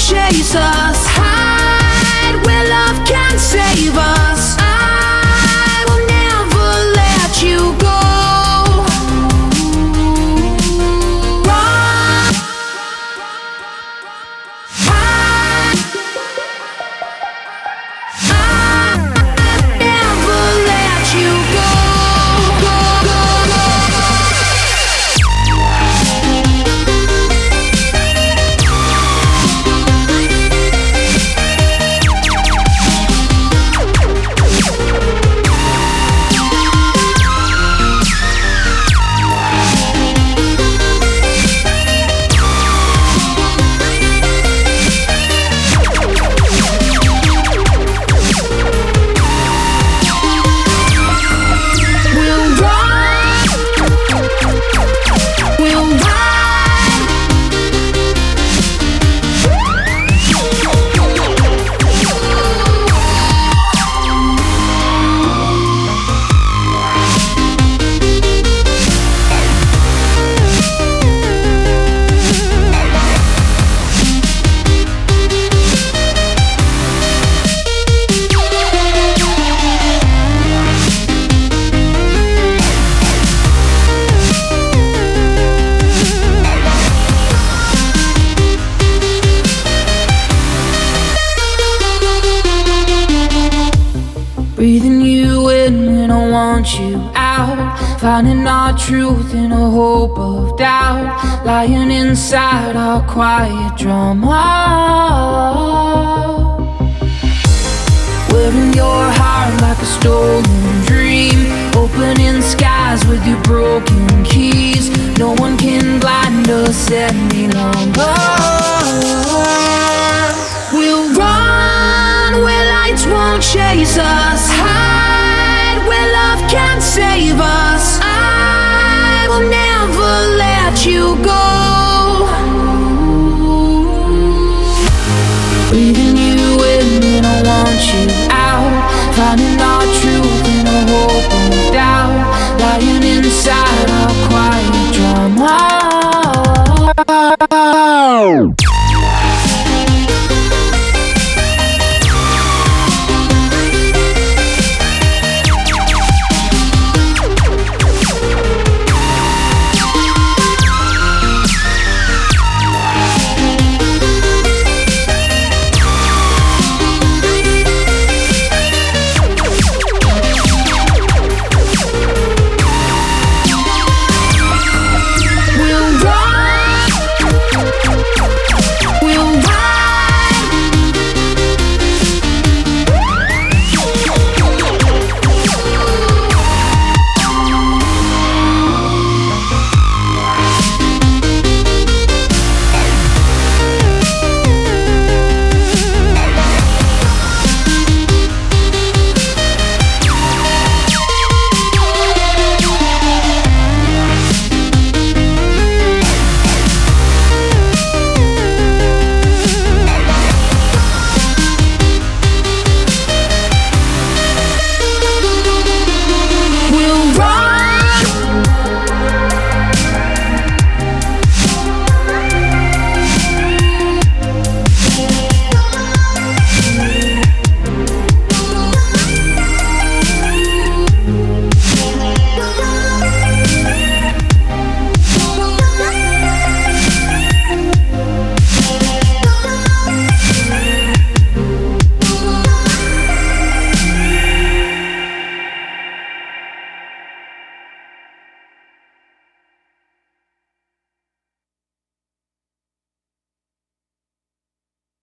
chase us. Hide where love can save us. I will never let you go. Run. I'll never let you go. Breathing you in when I want you out. Finding our truth in a hope of doubt. Lying inside our quiet drama. Wearing your heart like a stolen dream. Opening skies with your broken keys. No one can blind us any longer. We'll run where lights won't chase us. Hide where love can save us. I will never let you go. Breathing you in when I want you out. Finding